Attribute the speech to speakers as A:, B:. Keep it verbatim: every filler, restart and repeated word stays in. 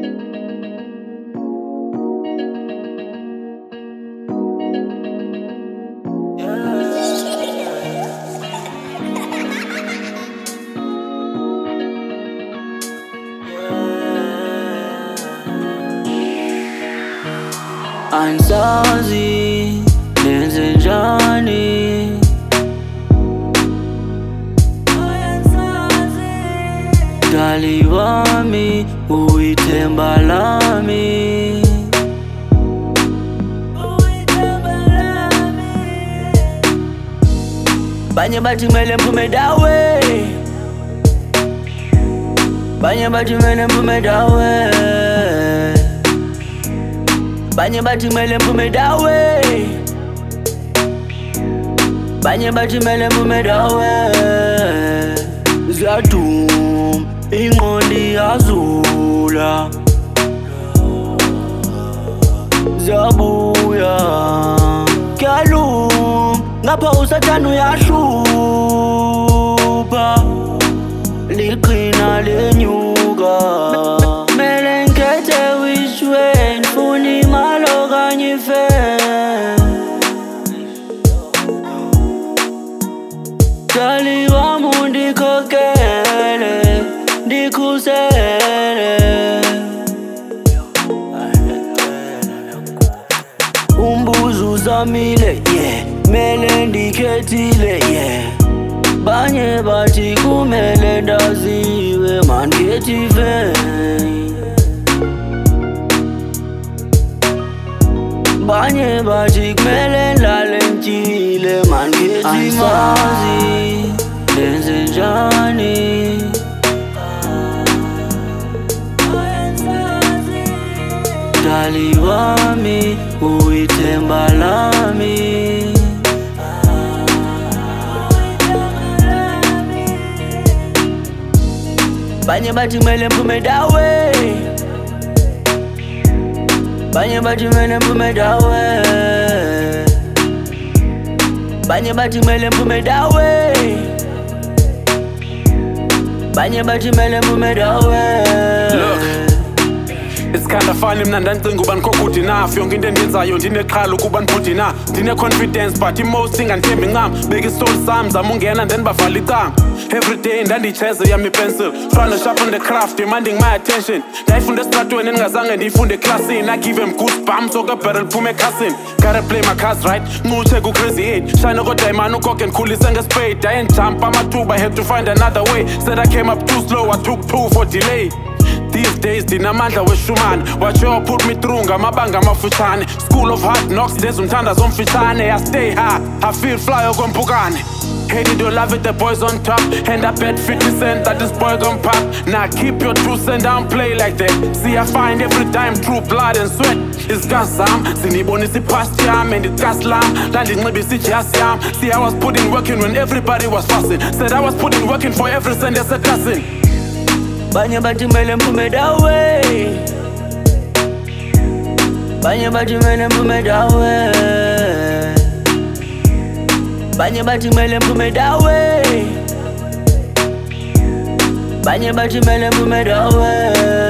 A: Angisazi nenze njani, dali wami uyithemba lami. Banye bathi kumele ngiphume dawe, banye bathi kumele ngiphume dawe, banye bathi kumele ngiphume dawe, banye bathi kumele ngiphume dawe. Ziyaduma ingqondo iyazula, ziyabuya kuyalunga ngapha usathane uyahlupha, liqhina lenyuka. Mele ngikhethe which way, ngifuna imali okanye ifame. Dali wami undikhokhele, ndikhusele, umbuzo uzamile, yeah, mele ndikhethile, yeah. Banye bathi kumele ndaziwe, mandikhethi fame. Banye bathi kumele ndlale ntyile, mandikhethi mazi nenze njani. Dali wami uyithemba lami. Banye bathi kumele ngiphume dawe, banye bathi kumele ngiphume dawe, banye bathi kumele ngiphume dawe, banye bathi kumele ngiphume dawe.
B: It's kinda funny mna ndandicinga uba ndikho good enough, yonke into endiyenzayo ndineqhala ukuba ndibhudi na. Ndine-confidence but imost ingandithembi ncam, beka isoul sam zama ungena then bavala icam. Everyday ndandiyitsheze yam ipencil, trying to sharpen the craft, demanding my attention. Ndayifunda esitratweni endingazange ndiyifunde eklasini, I give them goosebumps okabhera liphume ekhasini. Gotta play my cards right, ncutshe ku-crazy eight, shine kodwa imani ukoke ndikhulise ngespade. I ain't jump amathuba, I had to find another way. Said I came up too slow, I took two for delay. These days ndinamandla weshumane, watch you put me through ngamabanga amafutshane. School of hard knocks, ndenza umthandazo omfitshane. I stay high, I feel fly okwempukane. Hate it or love it, the boys on top. End up at fifty cent that this boy gon' pop. Now keep your two cent down, play like that. See I find every time true blood and sweat. It's gasam, sinibonisi past yam and it's gaslam. Landinxibisa ijasi yam. See I was putting work in when everybody was fussing. Said I was putting work in for every cent that's a dozen.
A: Banye bathi kumele ngiphume dawe, banye bathi kumele ngiphume dawe, banye bathi kumele ngiphume dawe, banye bathi kumele ngiphume dawe.